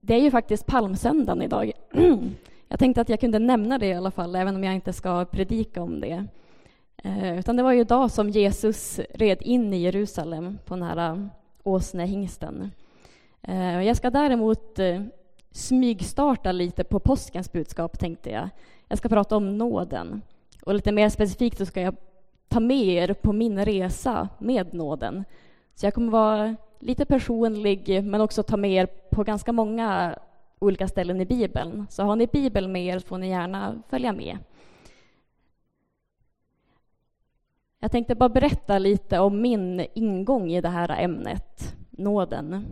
Det är ju faktiskt palmsöndagen idag. Jag tänkte att jag kunde nämna det i alla fall, även om jag inte ska predika om det. Utan det var ju idag som Jesus red in i Jerusalem på den här åsnehingsten. Jag ska däremot smygstarta lite på påskens budskap, tänkte jag. Jag ska prata om nåden. Och lite mer specifikt så ska jag ta med er på min resa med nåden. Så jag kommer vara lite personlig, men också ta med er på ganska många olika ställen i Bibeln. Så har ni Bibeln med er får ni gärna följa med. Jag tänkte bara berätta lite om min ingång i det här ämnet, nåden.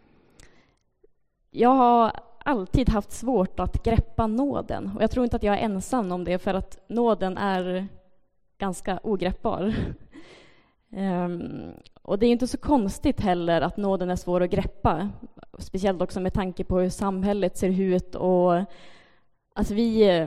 Jag har alltid haft svårt att greppa nåden. Och jag tror inte att jag är ensam om det, för att nåden är ganska ogreppbar. Och det är inte så konstigt heller att nåden är svår att greppa. Speciellt också med tanke på hur samhället ser ut. Och alltså vi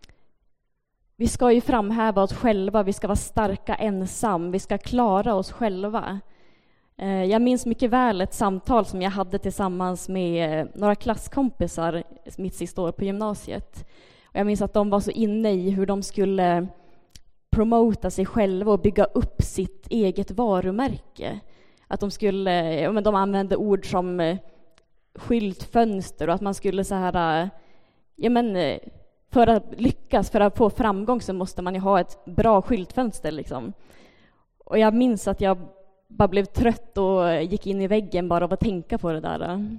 ska ju framhäva oss själva. Vi ska vara starka ensam. Vi ska klara oss själva. Jag minns mycket väl ett samtal som jag hade tillsammans med några klasskompisar mitt sista år på gymnasiet. Och jag minns att de var så inne i hur de skulle promota sig själva och bygga upp sitt eget varumärke. Att de använde ord som skyltfönster och att man skulle så här, för att lyckas, för att få framgång så måste man ju ha ett bra skyltfönster liksom. Och jag minns att jag bara blev trött och gick in i väggen bara av att tänka på det där.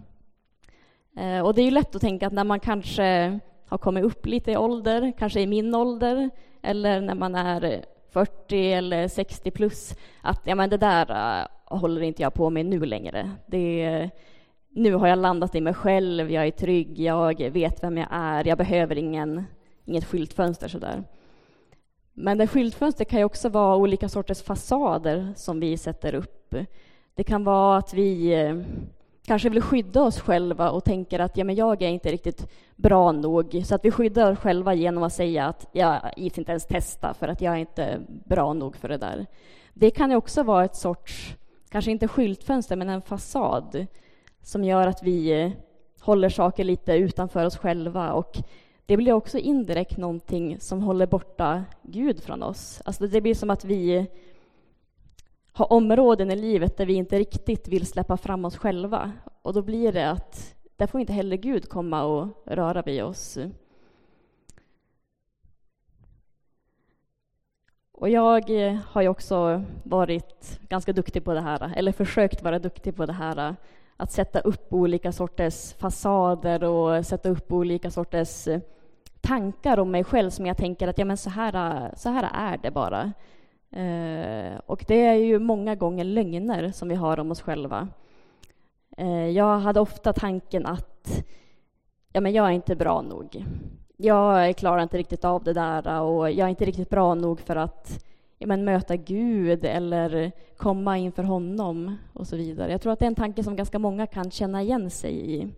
Och det är ju lätt att tänka att när man kanske har kommit upp lite i ålder, kanske i min ålder, eller när man är 40 eller 60 plus, att det där håller inte jag på med nu längre. Nu har jag landat i mig själv, jag är trygg, jag vet vem jag är, jag behöver inget skyltfönster sådär. Men det skyltfönster kan ju också vara olika sorters fasader som vi sätter upp. Det kan vara att vi kanske vill skydda oss själva och tänker att jag är inte riktigt bra nog. Så att vi skyddar oss själva genom att säga att jag inte ens testa för att jag är inte bra nog för det där. Det kan ju också vara ett sorts, kanske inte skyltfönster, men en fasad som gör att vi håller saker lite utanför oss själva. Och det blir också indirekt någonting som håller borta Gud från oss. Alltså det blir som att vi har områden i livet där vi inte riktigt vill släppa fram oss själva. Och då blir det att där får inte heller Gud komma och röra vid oss. Och jag har ju också varit ganska duktig på det här, eller försökt vara duktig på det här, att sätta upp olika sorters fasader och sätta upp olika sorters tankar om mig själv som jag tänker att så här är det bara. Och det är ju många gånger lögner som vi har om oss själva. Jag hade ofta tanken att jag är inte bra nog. Jag klarar inte riktigt av det där och jag är inte riktigt bra nog för att möta Gud eller komma inför honom och så vidare. Jag tror att det är en tanke som ganska många kan känna igen sig i.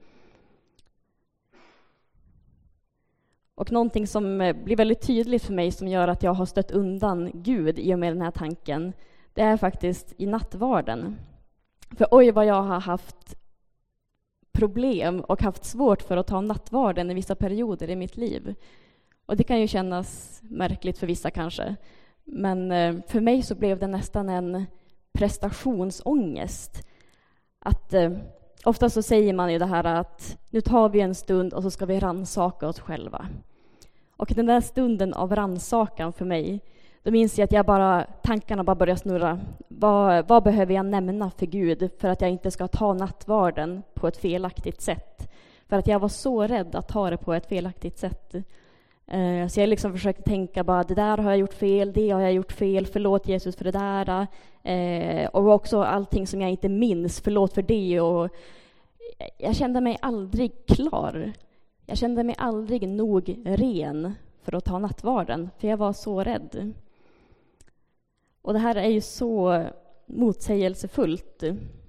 Och någonting som blir väldigt tydligt för mig som gör att jag har stött undan Gud i och med den här tanken, det är faktiskt i nattvarden. För oj vad jag har haft problem och haft svårt för att ta nattvarden i vissa perioder i mitt liv. Och det kan ju kännas märkligt för vissa kanske. Men för mig så blev det nästan en prestationsångest. Att ofta så säger man ju det här att nu tar vi en stund och så ska vi rannsaka oss själva. Och den där stunden av rannsakan för mig, då minns jag att tankarna bara börjar snurra. Vad behöver jag nämna för Gud för att jag inte ska ta nattvarden på ett felaktigt sätt? För att jag var så rädd att ta det på ett felaktigt sätt. Så jag liksom försökte tänka bara, det där har jag gjort fel, det har jag gjort fel, förlåt Jesus för det där. Och också allting som jag inte minns, förlåt för det. Och jag kände mig aldrig klar. Jag kände mig aldrig nog ren för att ta nattvarden, för jag var så rädd. Och det här är ju så motsägelsefullt.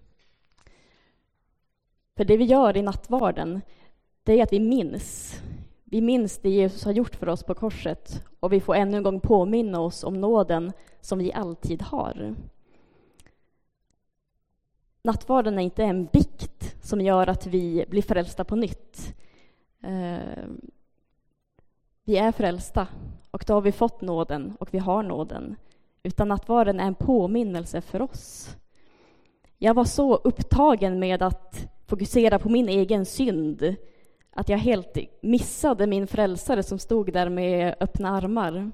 För det vi gör i nattvarden, det är att vi minns. Vi minns det Jesus har gjort för oss på korset. Och vi får ännu en gång påminna oss om nåden som vi alltid har. nattvarden är inte en bikt som gör att vi blir frälsta på nytt. Vi är frälsta och då har vi fått nåden och vi har nåden. Utan nattvarden är en påminnelse för oss. Jag var så upptagen med att fokusera på min egen synd att jag helt missade min frälsare som stod där med öppna armar.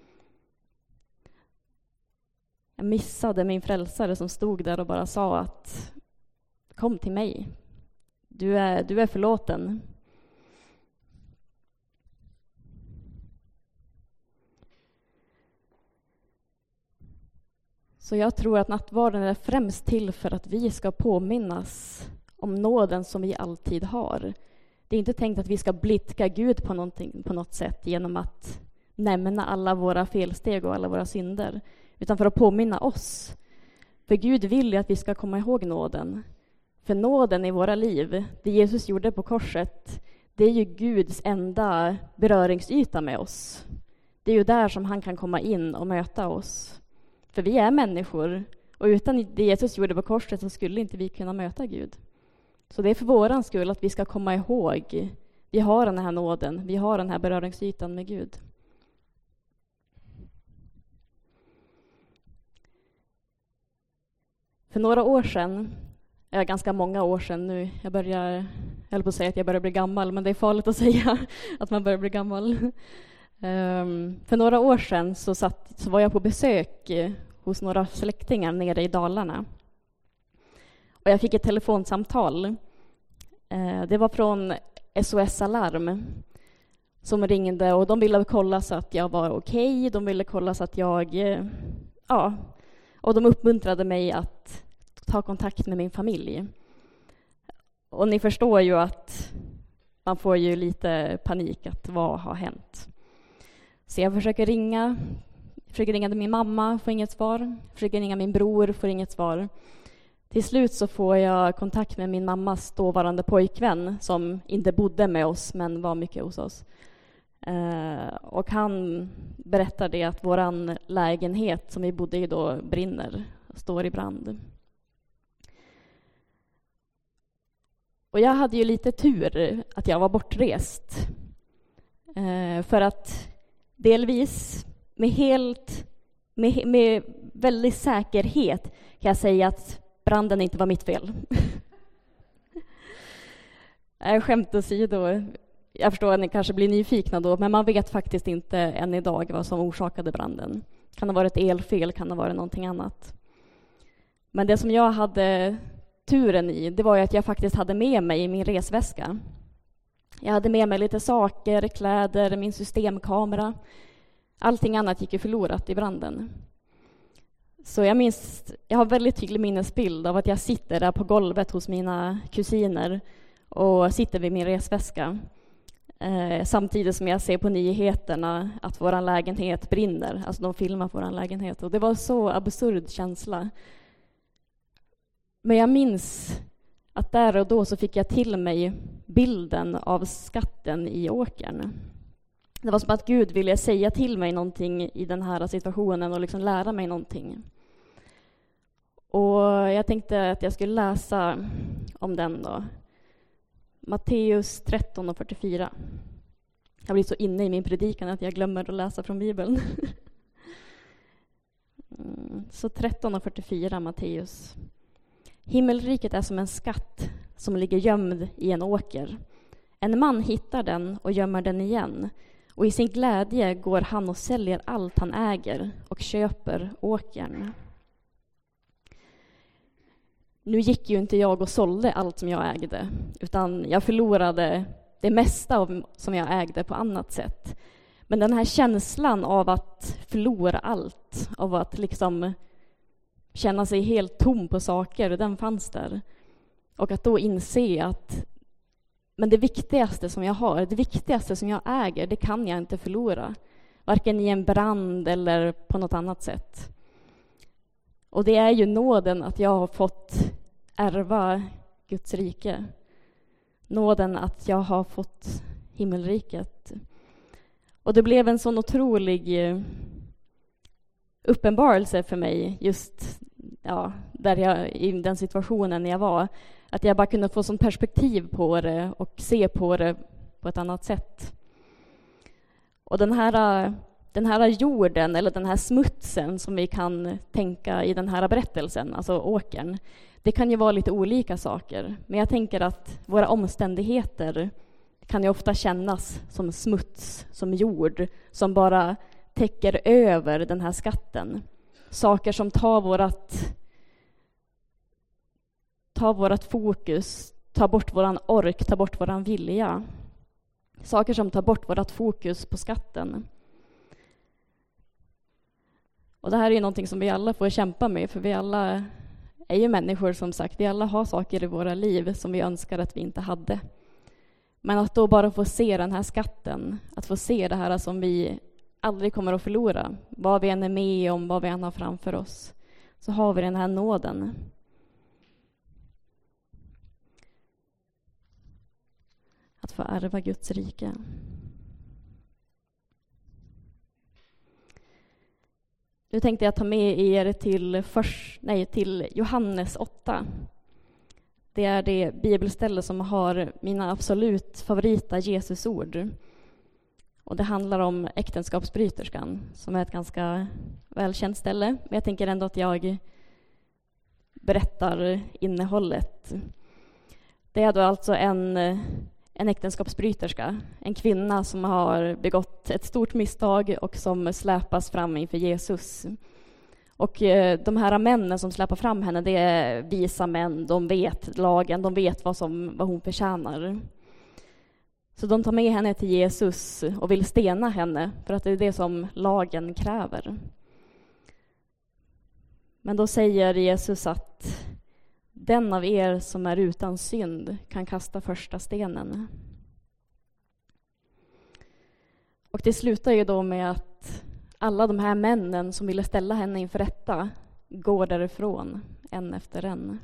Jag missade min frälsare som stod där och bara sa att kom till mig. Du är förlåten. Så jag tror att nattvarden är främst till för att vi ska påminnas om nåden som vi alltid har. Det är inte tänkt att vi ska blidka Gud på något sätt genom att nämna alla våra felsteg och alla våra synder. Utan för att påminna oss. För Gud vill ju att vi ska komma ihåg nåden. För nåden i våra liv, det Jesus gjorde på korset, det är ju Guds enda beröringsyta med oss. Det är ju där som han kan komma in och möta oss. För vi är människor. Och utan det Jesus gjorde på korset så skulle inte vi kunna möta Gud. Så det är för våran skull att vi ska komma ihåg. Vi har den här nåden. Vi har den här beröringsytan med Gud. För några år sedan, ganska många år sedan nu, jag höll på att säga att jag börjar bli gammal, men det är farligt att säga att man börjar bli gammal. För några år sedan så var jag på besök hos några släktingar nere i Dalarna. Och jag fick ett telefonsamtal. Det var från SOS Alarm som ringde och de ville kolla så att jag var okej. De ville kolla så att och de uppmuntrade mig att ta kontakt med min familj. Och ni förstår ju att man får ju lite panik att vad har hänt. Så jag försöker ringa till min mamma, får inget svar. Försöker ringa min bror, får inget svar. Till slut så får jag kontakt med min mammas dåvarande pojkvän som inte bodde med oss men var mycket hos oss. Och han berättade att våran lägenhet som vi bodde i då brinner, står i brand. Och jag hade ju lite tur att jag var bortrest. För att delvis med väldigt säkerhet kan jag säga att branden inte var mitt fel. Skämt åsido. Jag förstår att ni kanske blir nyfikna då, men man vet faktiskt inte än idag vad som orsakade branden. Kan det ha varit elfel, kan det ha varit någonting annat. Men det som jag hade turen i, det var ju att jag faktiskt hade med mig i min resväska. Jag hade med mig lite saker, kläder, min systemkamera. Allting annat gick ju förlorat i branden. Så jag har väldigt tydlig minnesbild av att jag sitter där på golvet hos mina kusiner och sitter vid min resväska. Samtidigt som jag ser på nyheterna att vår lägenhet brinner. Alltså de filmar vår lägenhet. Och det var så absurd känsla. Men jag minns att där och då så fick jag till mig bilden av skatten i åkern. Det var som att Gud ville säga till mig någonting i den här situationen och liksom lära mig någonting. Och jag tänkte att jag skulle läsa om den då. Matteus 13:44. Jag blir så inne i min predikan att jag glömmer att läsa från Bibeln. Så 13:44 Matteus. Himmelriket är som en skatt som ligger gömd i en åker. En man hittar den och gömmer den igen. Och i sin glädje går han och säljer allt han äger och köper åkern. Nu gick ju inte jag och sålde allt som jag ägde, utan jag förlorade det mesta som jag ägde på annat sätt. Men den här känslan av att förlora allt, av att liksom känna sig helt tom på saker, den fanns där. Och att då inse att men det viktigaste som jag har, det viktigaste som jag äger, det kan jag inte förlora. Varken i en brand eller på något annat sätt. Och det är ju nåden att jag har fått ärva Guds rike. Nåden att jag har fått himmelriket. Och det blev en sån otrolig uppenbarelse för mig just i den situationen jag var. Att jag bara kunde få sån perspektiv på det och se på det på ett annat sätt. Och den här jorden, eller den här smutsen som vi kan tänka i den här berättelsen, alltså åkern, det kan ju vara lite olika saker. Men jag tänker att våra omständigheter kan ju ofta kännas som smuts, som jord, som bara täcker över den här skatten. Saker som tar vårat fokus, tar bort våran ork, tar bort våran vilja. Saker som tar bort vårat fokus på skatten. Och det här är ju någonting som vi alla får kämpa med, för vi alla är ju människor, som sagt. Vi alla har saker i våra liv som vi önskar att vi inte hade. Men att då bara få se den här skatten, att få se det här som vi aldrig kommer att förlora, vad vi än är med om, vad vi än har framför oss, så har vi den här nåden. Att få ärva Guds rike. Nu tänkte jag ta med er till Johannes 8. Det är det bibelställe som har mina absolut favorita Jesusord. Och det handlar om äktenskapsbryterskan, som är ett ganska välkänt ställe. Men jag tänker ändå att jag berättar innehållet. Det är då alltså en äktenskapsbryterska, en kvinna som har begått ett stort misstag och som släpas fram inför Jesus. Och de här männen som släpar fram henne, det är visa män, de vet lagen, de vet vad hon förtjänar. Så de tar med henne till Jesus och vill stena henne, för att det är det som lagen kräver. Men då säger Jesus att den av er som är utan synd kan kasta första stenen. Och det slutar ju då med att alla de här männen som ville ställa henne inför rätta går därifrån, en efter en.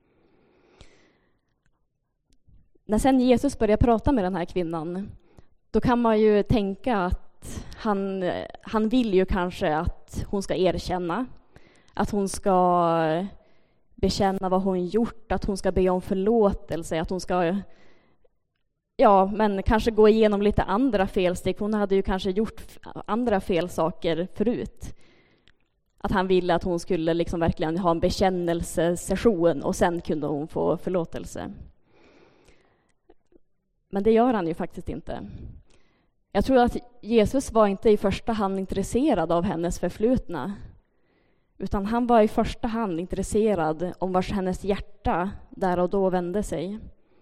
När sen Jesus börjar prata med den här kvinnan, då kan man ju tänka att han vill ju kanske att hon ska erkänna, att hon ska bekänna vad hon gjort, att hon ska be om förlåtelse, att hon ska men kanske gå igenom lite andra felsteg. Hon hade ju kanske gjort andra fel saker förut. Att han ville att hon skulle liksom verkligen ha en bekännelsesession och sen kunde hon få förlåtelse. Men det gör han ju faktiskt inte. Jag tror att Jesus var inte i första hand intresserad av hennes förflutna, utan han var i första hand intresserad om vars hennes hjärta där och då vände sig.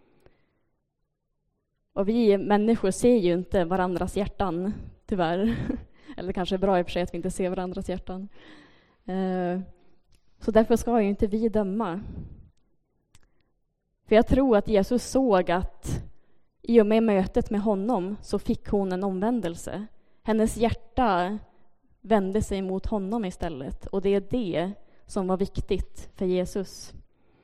Och vi människor ser ju inte varandras hjärtan, tyvärr. Eller kanske är bra i och för sig att vi inte ser varandras hjärtan. Så därför ska ju inte vi döma. För jag tror att Jesus såg att i och med mötet med honom så fick hon en omvändelse. Hennes hjärta vände sig mot honom istället. Och det är det som var viktigt för Jesus.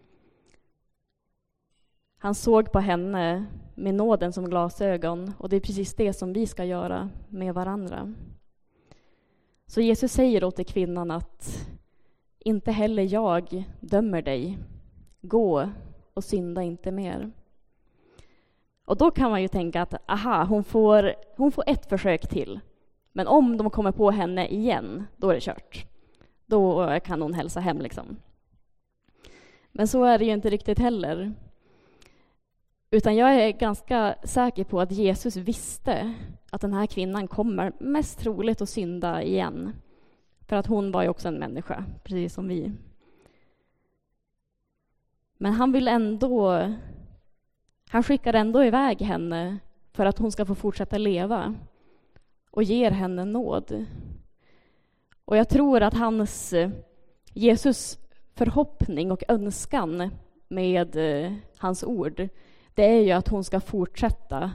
Han såg på henne med nåden som glasögon. Och det är precis det som vi ska göra med varandra. Så Jesus säger då till kvinnan att inte heller jag dömer dig. Gå och synda inte mer. Och då kan man ju tänka att hon får ett försök till. Men om de kommer på henne igen, då är det kört. Då kan hon hälsa hem liksom. Men så är det ju inte riktigt heller. Utan jag är ganska säker på att Jesus visste att den här kvinnan kommer mest troligt att synda igen. För att hon var ju också en människa, precis som vi. Men han skickar ändå iväg henne för att hon ska få fortsätta leva. Och ger henne nåd. Och jag tror att Jesus förhoppning och önskan med hans ord, det är ju att hon ska fortsätta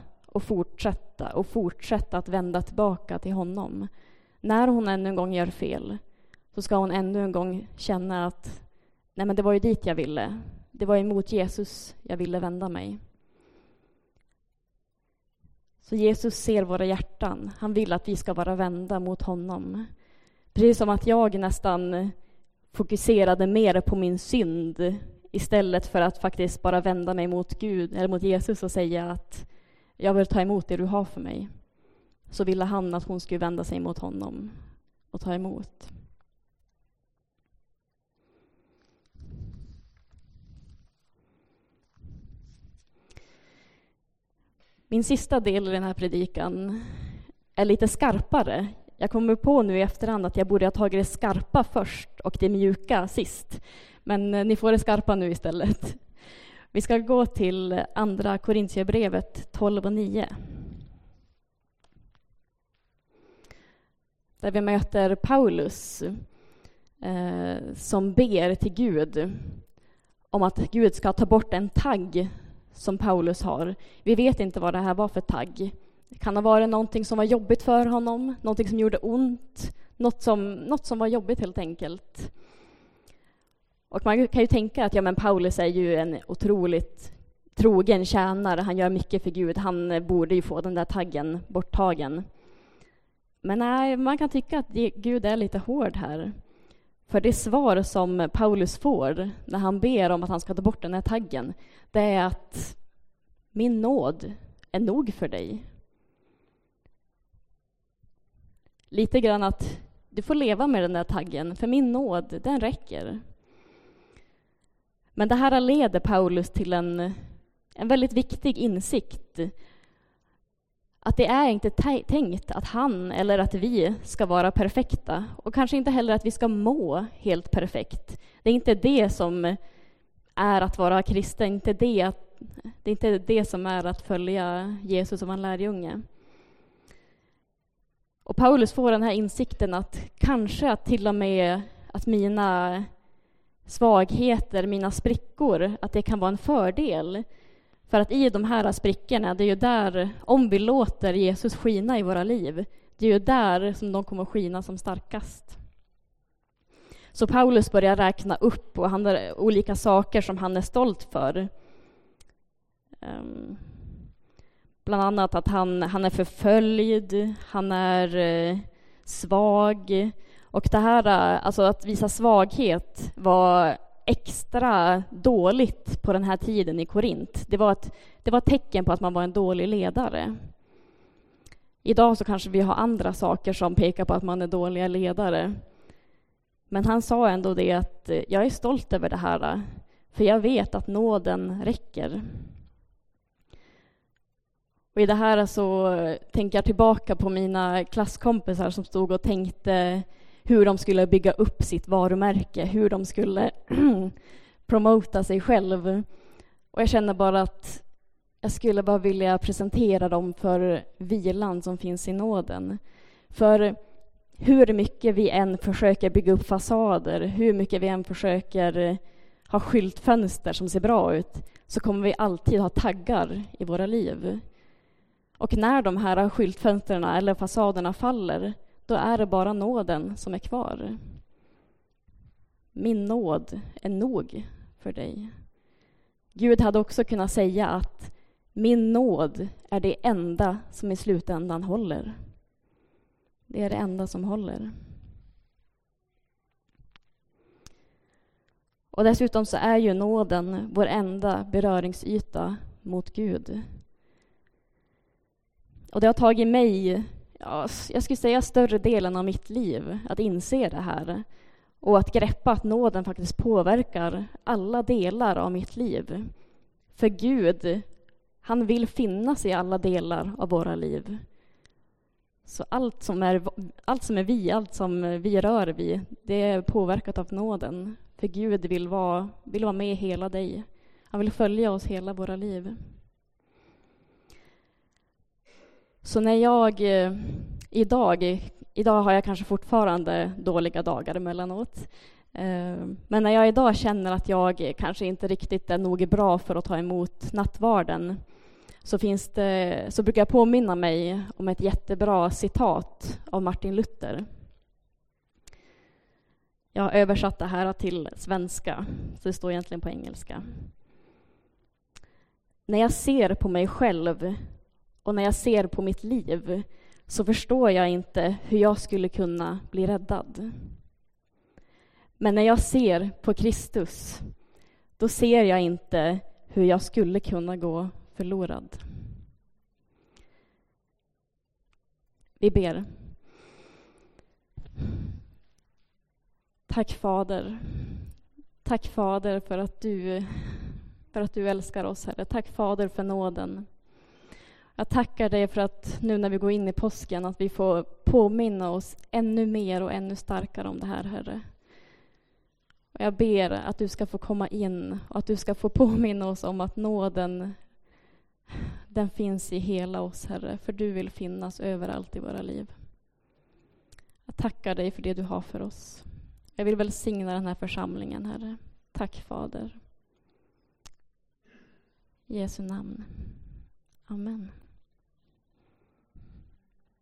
att vända tillbaka till honom. När hon ännu en gång gör fel så ska hon ännu en gång känna att nej, men det var ju dit jag ville. Det var emot Jesus jag ville vända mig. Så Jesus ser våra hjärtan. Han vill att vi ska vara vända mot honom. Precis som att jag nästan fokuserade mer på min synd istället för att faktiskt bara vända mig mot Gud eller mot Jesus och säga att jag vill ta emot det du har för mig. Så ville han att hon skulle vända sig mot honom och ta emot. Min sista del i den här predikan är lite skarpare. Jag kommer på nu i efterhand att jag borde ha tagit det skarpa först och det mjuka sist. Men ni får det skarpa nu istället. Vi ska gå till andra Korintierbrevet 12:9. Där vi möter Paulus som ber till Gud om att Gud ska ta bort en tagg som Paulus har. Vi vet inte vad det här var för tagg. Det kan ha varit någonting som var jobbigt för honom, någonting som gjorde ont, något som var jobbigt helt enkelt. Och man kan ju tänka att men Paulus är ju en otroligt trogen tjänare, han gör mycket för Gud, han borde ju få den där taggen borttagen. Men nej, man kan tycka att Gud är lite hård här. För det svar som Paulus får när han ber om att han ska ta bort den här taggen, det är att min nåd är nog för dig. Lite grann att du får leva med den där taggen, för min nåd, den räcker. Men det här leder Paulus till en väldigt viktig insikt. Att det är inte tänkt att han eller att vi ska vara perfekta. Och kanske inte heller att vi ska må helt perfekt. Det är inte det som är att vara kristen. Det är inte det som är att följa Jesus som en lärjunge. Och Paulus får den här insikten att kanske att till och med att mina svagheter, mina sprickor, att det kan vara en fördel. För att i de här sprickorna, det är ju där, om vi låter Jesus skina i våra liv, det är ju där som de kommer skina som starkast. Så Paulus börjar räkna upp och han har olika saker som han är stolt för. Bland annat att han är förföljd, han är svag. Och det här, alltså att visa svaghet var extra dåligt på den här tiden i Korint. Det var ett tecken på att man var en dålig ledare. Idag så kanske vi har andra saker som pekar på att man är dåliga ledare. Men han sa ändå det att jag är stolt över det här, för jag vet att nåden räcker. Och i det här så tänker jag tillbaka på mina klasskompisar som stod och tänkte hur de skulle bygga upp sitt varumärke, hur de skulle promota sig själv. Och jag känner bara att jag skulle bara vilja presentera dem för vilan som finns i nåden. För hur mycket vi än försöker bygga upp fasader, hur mycket vi än försöker ha skyltfönster som ser bra ut, så kommer vi alltid ha taggar i våra liv. Och när de här skyltfönstren eller fasaderna faller, då är det bara nåden som är kvar. Min nåd är nog för dig. Gud hade också kunnat säga att min nåd är det enda som i slutändan håller. Det är det enda som håller. Och dessutom så är ju nåden vår enda beröringsyta mot Gud. Och det har tagit mig, jag skulle säga större delen av mitt liv, att inse det här. Och att greppa att nåden faktiskt påverkar alla delar av mitt liv. För Gud, han vill finnas i alla delar av våra liv. Så allt som vi rör vid, det är påverkat av nåden. För Gud vill vara med i hela dig. Han vill följa oss hela våra liv. Så när jag idag har jag kanske fortfarande dåliga dagar emellanåt. Men när jag idag känner att jag kanske inte riktigt är nog bra för att ta emot nattvarden, så brukar jag påminna mig om ett jättebra citat av Martin Luther. Jag har översatt det här till svenska, så det står egentligen på engelska. När jag ser på mig själv och när jag ser på mitt liv, så förstår jag inte hur jag skulle kunna bli räddad. Men när jag ser på Kristus, då ser jag inte hur jag skulle kunna gå förlorad. Vi ber. Tack Fader. Tack Fader för att du älskar oss, Herre. Tack Fader för nåden. Jag tackar dig för att nu när vi går in i påsken att vi får påminna oss ännu mer och ännu starkare om det här, Herre. Och jag ber att du ska få komma in och att du ska få påminna oss om att nåden, den finns i hela oss, Herre. För du vill finnas överallt i våra liv. Jag tackar dig för det du har för oss. Jag vill välsigna den här församlingen, Herre. Tack Fader. I Jesu namn. Amen.